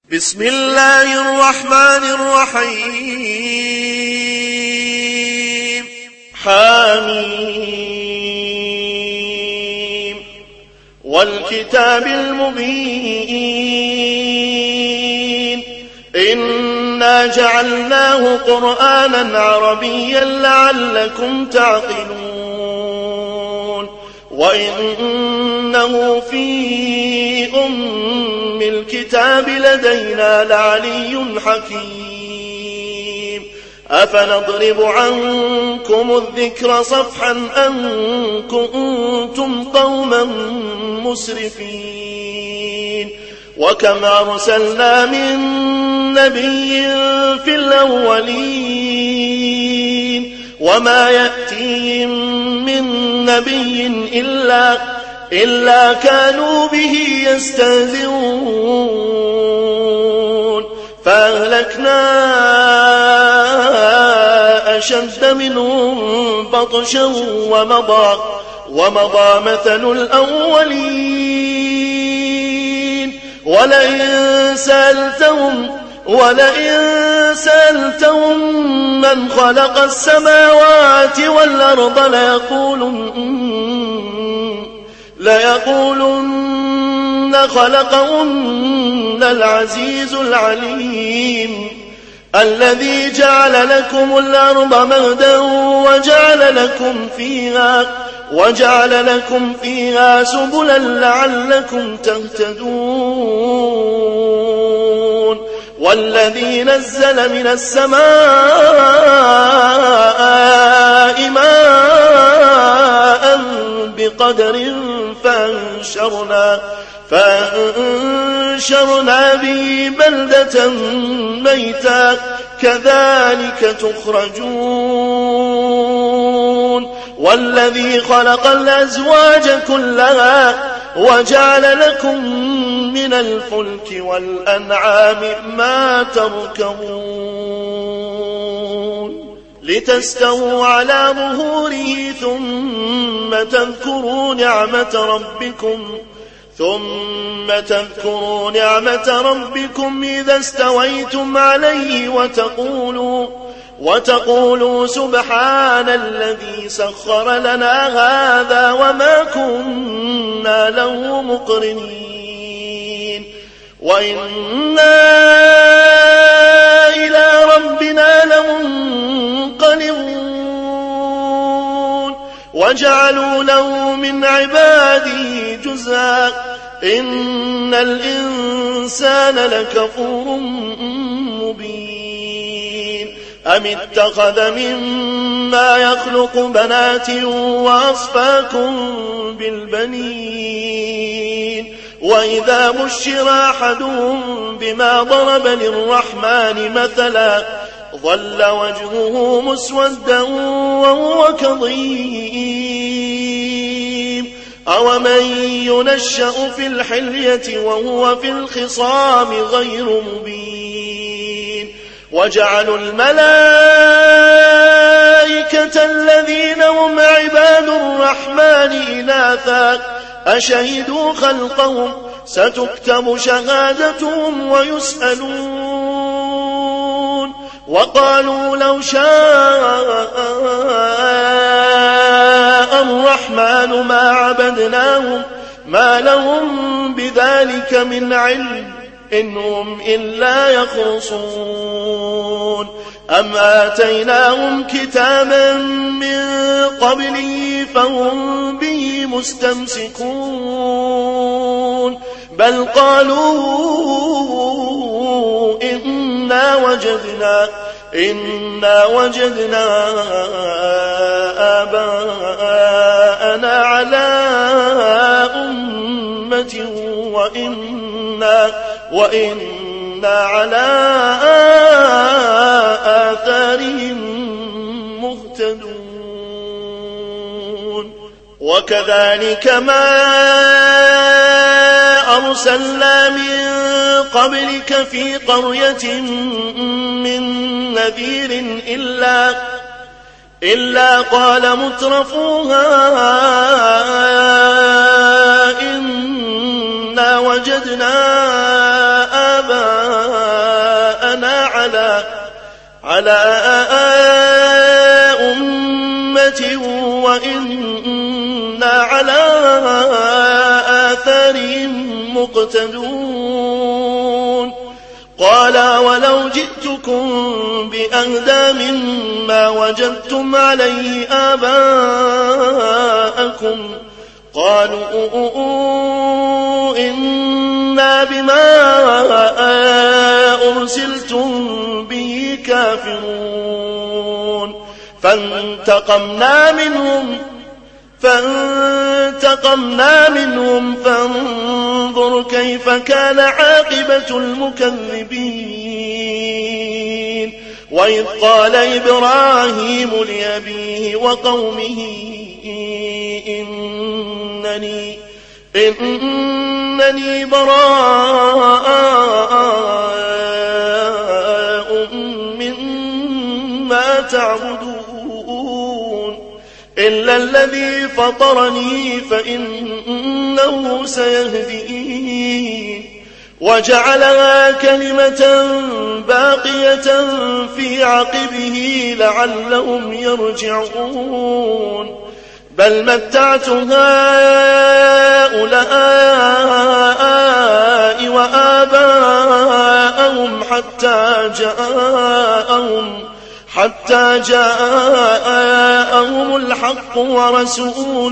بسم الله الرحمن الرحيم حميم والكتاب المبين إنا جعلناه قرآنا عربيا لعلكم تعقلون وإنه في الكتاب لدينا لعلي حكيم أفنضرب عنكم الذكر صفحا أن كنتم قوما مسرفين وكم أرسلنا من نبي في الأولين وما يأتيهم من نبي إلا كانوا به يستهزئون فأهلكنا أشد منهم بطشا ومضى مثل الأولين ولئن سألتهم من خلق السماوات والأرض ليقولن خلقهن العزيز العليم الذي جعل لكم الأرض مهدا وجعل لكم فيها سبلا لعلكم تهتدون والذي نزل من السماء ماء بقدر فأنشرنا به بلدة ميتا كذلك تخرجون والذي خلق الأزواج كلها وجعل لكم من الفلك والأنعام ما تركبون لتستووا على ظهوره ثم تذكروا نعمة ربكم إذا استويتم عليه وتقولوا سبحان الذي سخر لنا هذا وما كنا له مقرنين وإنا إلى ربنا لمنقلبون وجعلوا له من عباده جزءا إن الإنسان لكفور مبين أم اتخذ مما يخلق بنات وأصفاكم بالبنين وإذا بشر أحدهم بما ضرب للرحمن مثلا ظل وجهه مسودا وهو كظيم أومن ينشأ في الحلية وهو في الخصام غير مبين وجعلوا الملائكة الذين هم عباد الرحمن إناثا أشهدوا خلقهم ستكتب شهادتهم ويسألون وقالوا لو شاء الرحمن ما عبدناهم ما لهم بذلك من علم إن هم إلا يخرصون أم آتيناهم كتابا من قبله فهم به مستمسكون بل قالوا إنا وجدنا آباءنا على أمة وإنا على آثارهم مهتدون وكذلك ما أرسلنا من قبلك في قرية من نذير إلا قال مترفوها إنا وجدنا آباءنا أمة وإنا على آثارهم مقتدون. قال ولو جئتكم بأهدى مما وجدتم عليه آباءكم قالوا إنا بما أرسلتم به كافرون. فانتقمنا منهم فانظر كيف كان عاقبة المكذبين. وإذ قال إبراهيم لأبيه وقومه إنني براء مما تعبدون إلا الذي فطرني فإنه سيهدين. وجعلها كلمة باقية في عقبه لعلهم يرجعون. بل متعت هؤلاء وآباءهم حتى جاءهم الحق ورسول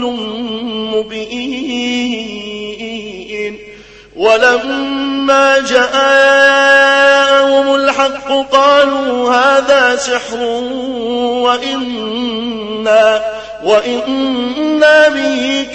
مبين. ولما جاءهم الحق قالوا هذا سحر وإنا به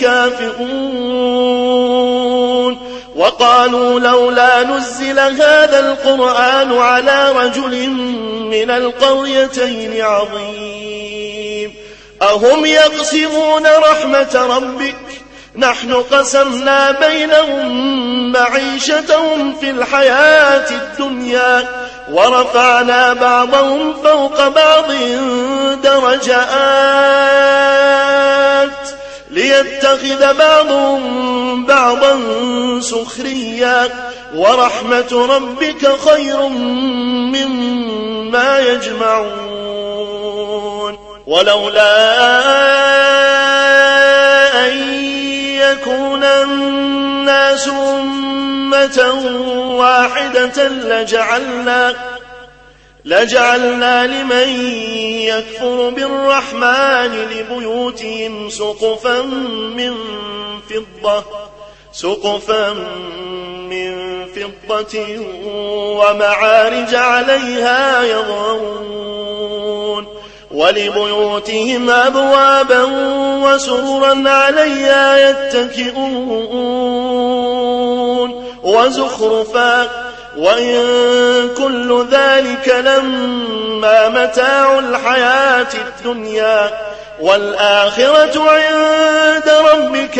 كافرون. وقالوا لولا نزل هذا القرآن على رجل من القريتين عظيم. أهم يقسمون رحمة ربك نحن قسمنا بينهم معيشتهم في الحياة الدنيا ورفعنا بعضهم فوق بعض درجات ليتخذ بعضهم بعضا سخريا ورحمة ربك خير مما يجمعون. ولولا أن يكون الناس أمة واحدة لجعلنا لمن يكفر بالرحمن لبيوتهم سقفا من فضة ومعارج عليها يظهرون. ولبيوتهم أبوابا وسررا عليها يتكئون وزخرفا وإن كل ذلك لما متاع الحياة الدنيا والآخرة عند ربك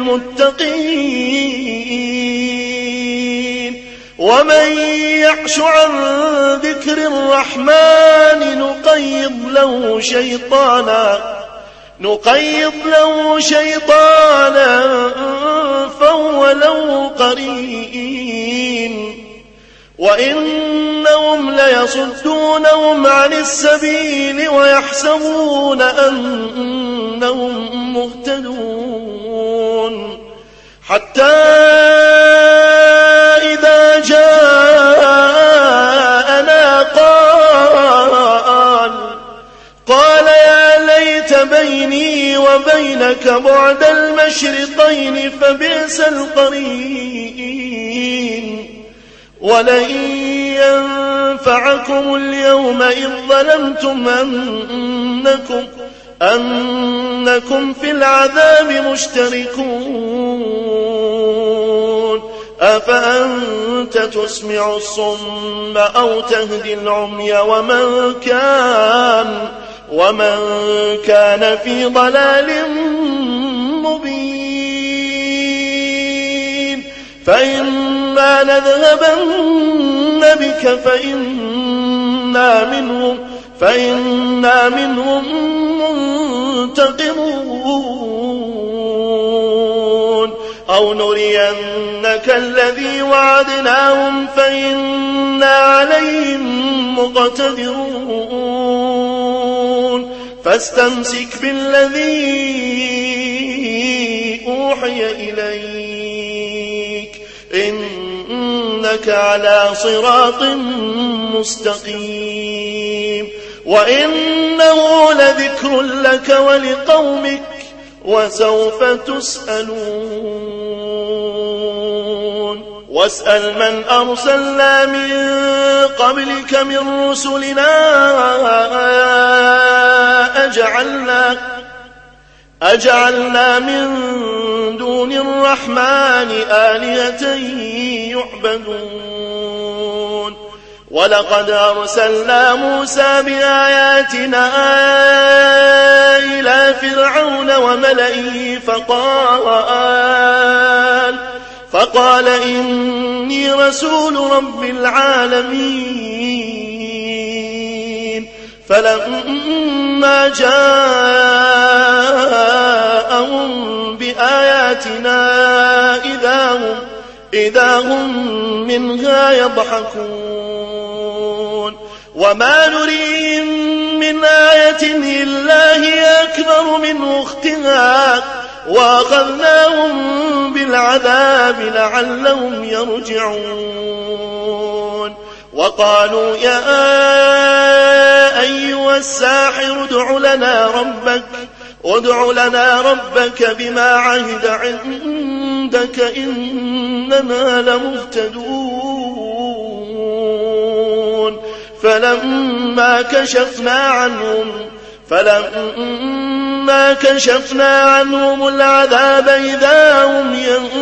للمتقين. ومن يعش عن ذكر الرحمن نقيض له شيطانا فهو له قرين. وإنهم ليصدونهم عن السبيل ويحسبون أنهم مهتدون. حتى إذا جاءنا قال يا ليت بيني وبينك بعد المشرقين فبئس القرين. ولن ينفعكم اليوم إذ ظلمتم أنكم في العذاب مشتركون. أفأنت تسمع الصم أو تهدي العمي ومن كان في ضلال مبين. فإما نذهبن بك فإنا منهم منتقمون. أو نرينك الذي وعدناهم فإنا عليهم مقتدرون فاستمسك بالذي أوحي إليك إنك على صراط مستقيم وإنه لذكر لك ولقومك وسوف تسألون واسأل من أرسلنا من قبلك من رسلنا أجعلنا من دون الرحمن آلهة يعبدون ولقد أرسلنا موسى بآياتنا إلى فرعون وملئه فقال إني رسول رب العالمين فلما جاءهم بآياتنا إذا هم منها يضحكون وما نريهم من آية إلا هي أكبر من أختها وأخذناهم بالعذاب لعلهم يرجعون وقالوا يا أيها الساحر ادع لنا ربك بما عهد عندك إننا لمهتدون فلما كشفنا عنهم العذاب إذا هم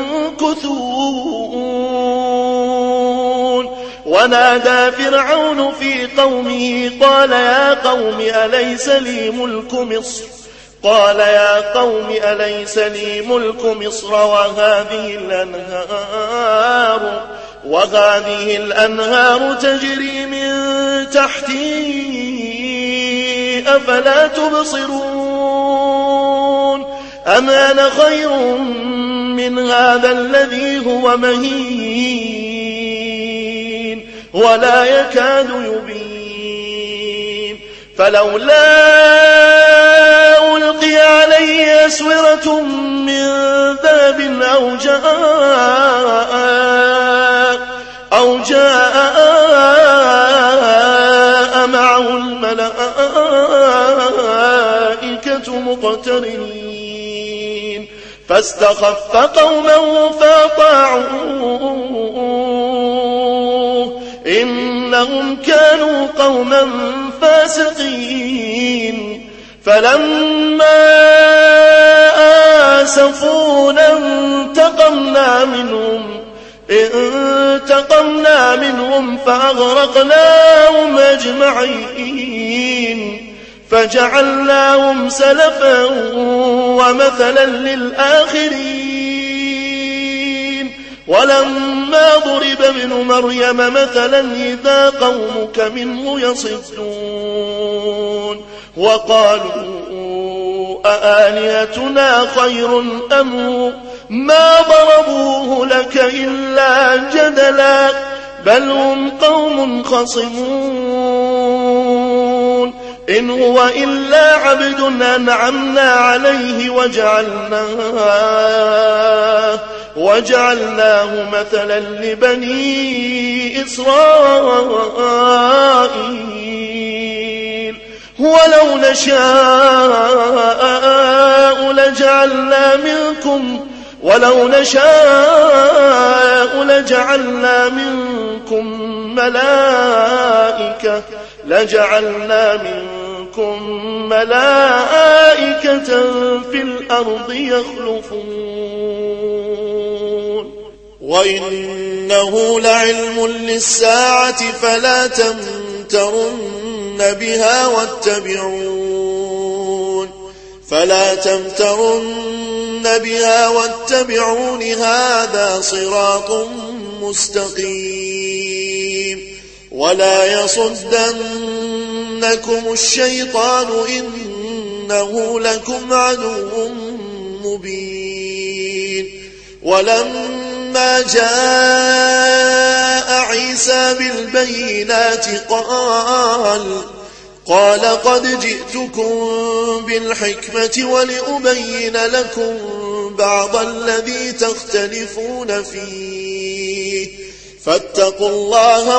ينكثون ونادى فرعون في قومه قال يا قوم أليس لي ملك مصر وهذه الأنهار تجري من تحتي أفلا تبصرون أم أنا خير من هذا الذي هو مهين ولا يكاد يبين فلولا ألقي عليه أسورة من ذهب أو جاء معه الملائكة مقترنين فاستخف قومه فأطاعوه إنهم كانوا قوما فاسقين فلما آسفونا انتقمنا منهم فأغرقناهم أجمعين فجعلناهم سلفا ومثلا للآخرين ولما ضرب ابن مريم مثلا إذا قومك منه يصدون وقالوا أآلهتنا خير أم ما ضربوه لك إلا جدلا بل هم قوم خصمون إن هو إلا عبد أنعمنا عليه وجعلناه مثلا لبني إسرائيل ولو نشاء لجعلنا منكم ملائكة في الأرض يخلفون وإنه لعلم للساعة فلا تمترن بها واتبعون هذا صراط مستقيم ولا يصدنكم الشيطان إنه لكم عدو مبين ولما فلما جاء عيسى بالبينات قال قد جئتكم بالحكمة ولأبين لكم بعض الذي تختلفون فيه فاتقوا الله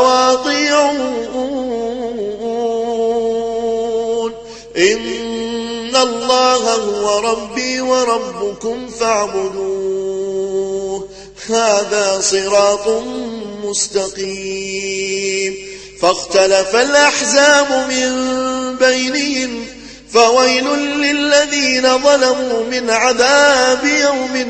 وأطيعون إن الله هو ربي وربكم فاعبدوه هذا صراط مستقيم فاختلف الأحزاب من بينهم فويل للذين ظلموا من عذاب يوم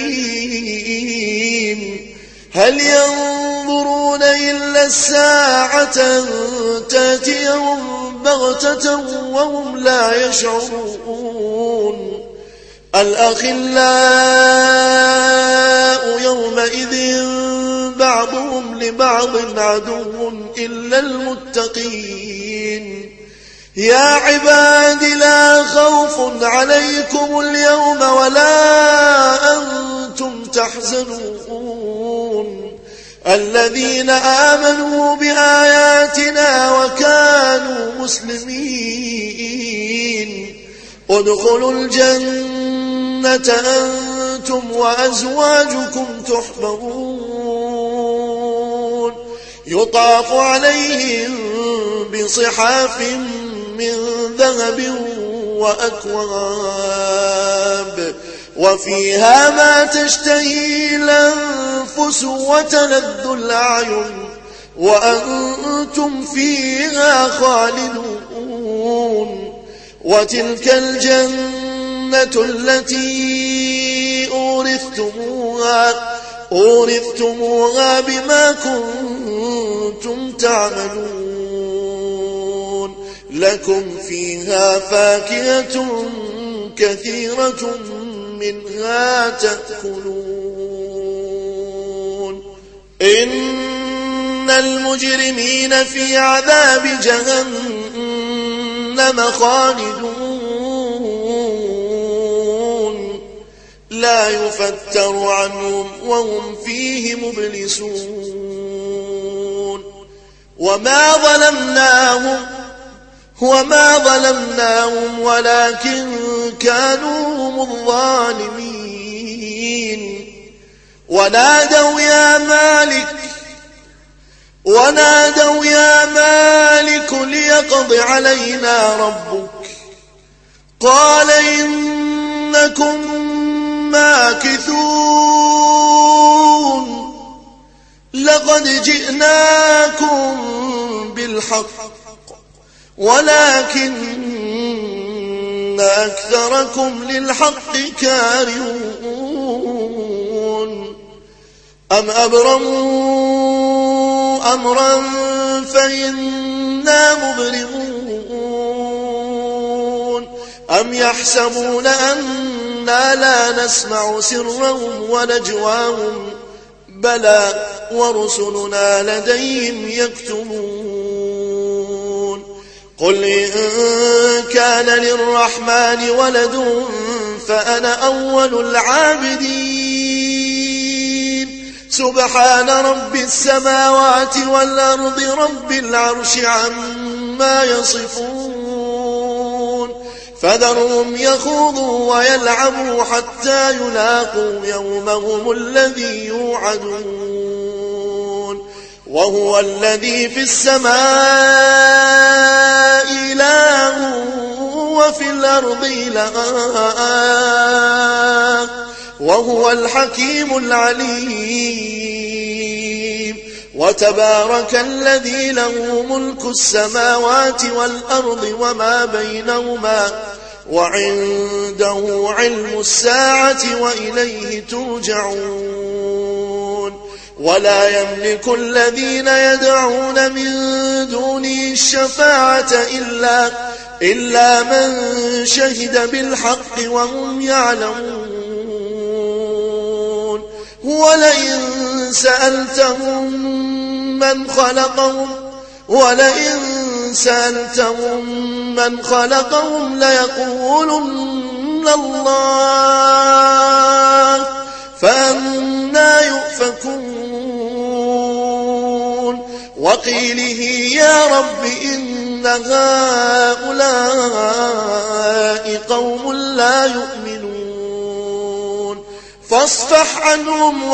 أليم هل ينظرون إلا الساعة تأتيهم بغتة وهم لا يشعرون الأخلاء يومئذ بعضهم لبعض عدو إلا المتقين يا عباد لا خوف عليكم اليوم ولا أنتم تحزنون الذين آمنوا بآياتنا وكانوا مسلمين ادخلوا الجنة أنتم وأزواجكم تحبرون يطاف عليهم بصحاف من ذهب وأكواب وفيها ما تشتهي الأنفس وتلذ الأعين وأنتم فيها خالدون وتلك الجنة التي أورثتموها بما كنتم تعملون لكم فيها فاكهة كثيرة منها تأكلون إن المجرمين في عذاب جهنم خالدون لا يفتر عنهم وهم فيه مبلسون وما ظلمناهم ولكن كانوا هم الظالمين ونادوا يا مالك ليقض علينا ربك قال إنكم ماكثون لقد جئناكم بالحق ولكن أكثركم للحق كارهون أم أبرموا أمرا فإنا مبرمون أم يحسبون أنا لا نسمع سرهم ونجواهم بلى ورسلنا لديهم يكتبون قل إن كان للرحمن ولد فأنا أول العابدين سبحان رب السماوات والأرض رب العرش عما يصفون فذرهم يخوضوا ويلعبوا حتى يلاقوا يومهم الذي يوعدون وهو الذي في السماء إله وفي الأرض إله وهو الحكيم العليم وتبارك الذي له ملك السماوات والأرض وما بينهما وعنده علم الساعة وإليه ترجعون ولا يملك الذين يدعون من دونه الشفاعة إلا من شهد بالحق وهم يعلمون ولئن سألتهم من خلقهم ليقولن الله فأنى يؤفكون وقيله يا رب إن هؤلاء قوم لا يؤمنون فاصفح عنهم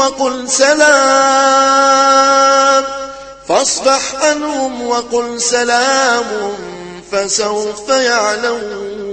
وقل سلام فسوف يعلمون